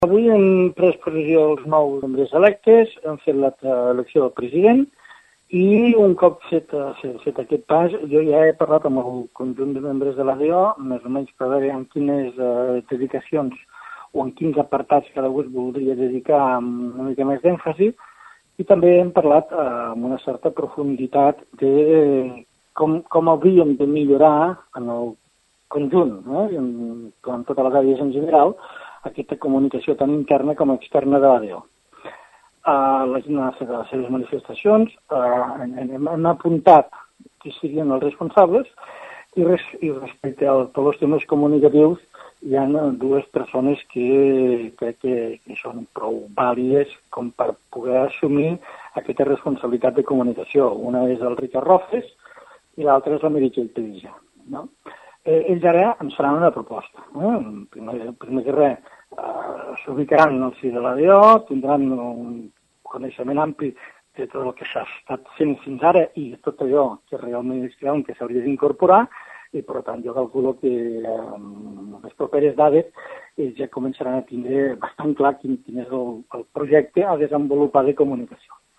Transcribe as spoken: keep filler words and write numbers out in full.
Avui hem pres possessió els nous membres electes, hem fet l'elecció del president i un cop fet, fet aquest pas, jo ja he parlat amb el conjunt de membres de l'A D O, més o menys per veure en quines eh, dedicacions o en quins apartats cada un voldria dedicar amb una mica més d'èmfasi, i també hem parlat eh, amb una certa profunditat de com, com hauríem de millorar en el conjunt, eh, en, en totes les àrees en general, aquesta comunicació tan interna com externa de l'A D O. Uh, la gent ha fet les seves manifestacions, uh, hem, hem apuntat qui serien els responsables i, res, i respecte a tots els temes comunicatius hi ha dues persones que crec que, que són prou vàlides com per poder assumir aquesta responsabilitat de comunicació. Una és el Ricard Rofes i l'altra és la Meritxell Pedilla, no? Eh, ells ara ens faran una proposta. Eh? Primer, primer que res, eh, s'ubicaran al si de l'A D O, tindran un coneixement ampli de tot el que s'ha estat fent fins ara i de tot allò que realment es creuen que s'hauria d'incorporar, i per tant jo calculo que eh, amb les properes dades ells ja començaran a tindre bastant clar quin, quin és el, el projecte a desenvolupar de comunicació.